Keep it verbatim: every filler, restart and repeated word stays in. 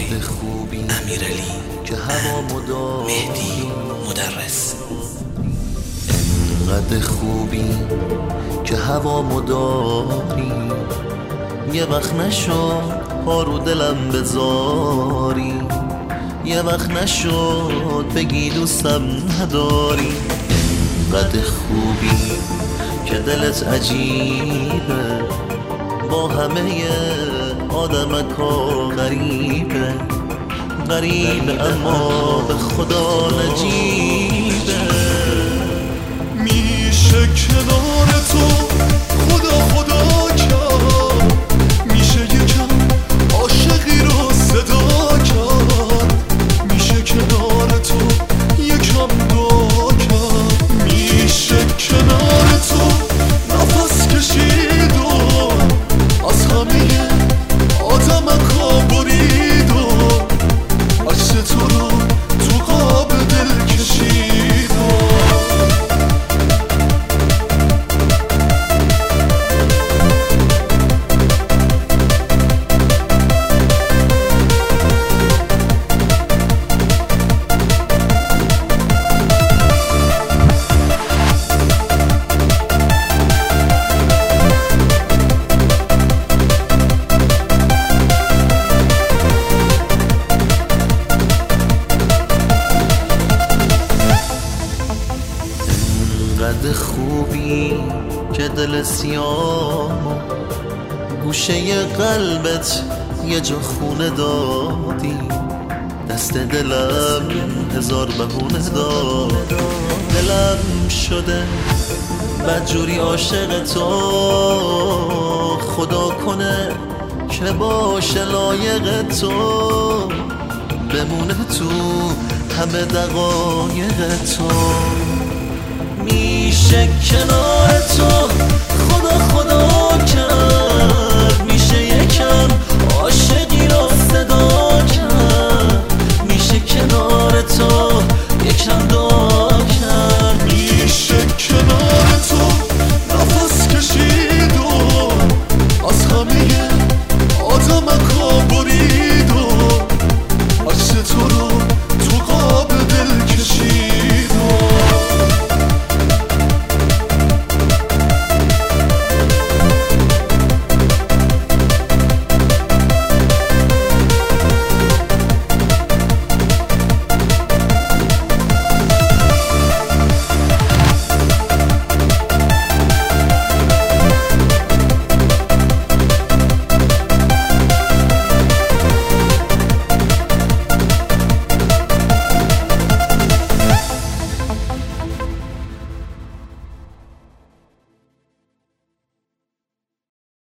امیرعلی که هوا مداری مهدی مدرس. انقدر خوبی که هوا مداری، یه وقت نشد پا رو دلم بذاری، یه وقت نشد بگی دوستم نداری. انقدر خوبی که دلت عجیبه، با همه آدمکا غریبه، غریبه اما به خدا نجیبه. میشه کنار تو خدا خدا کرد، میشه یکم عاشقی رو صدا کرد، میشه کنار تو یکم دعا کرد، میشه کنار تو نفس کشید و از همه آدمکا برید و عکس تو رو تو قاب دل کشید و انقدر خوبی که دل سیاه گوشه قلبت یه جا خونه دادی، دست دلم هزار بهونه داد. دلم شده بدجوری عاشق تو، خدا کنه که باشه لایق تو، بمونه تو همه دقایق تو. میشه کنار تو خدا خدا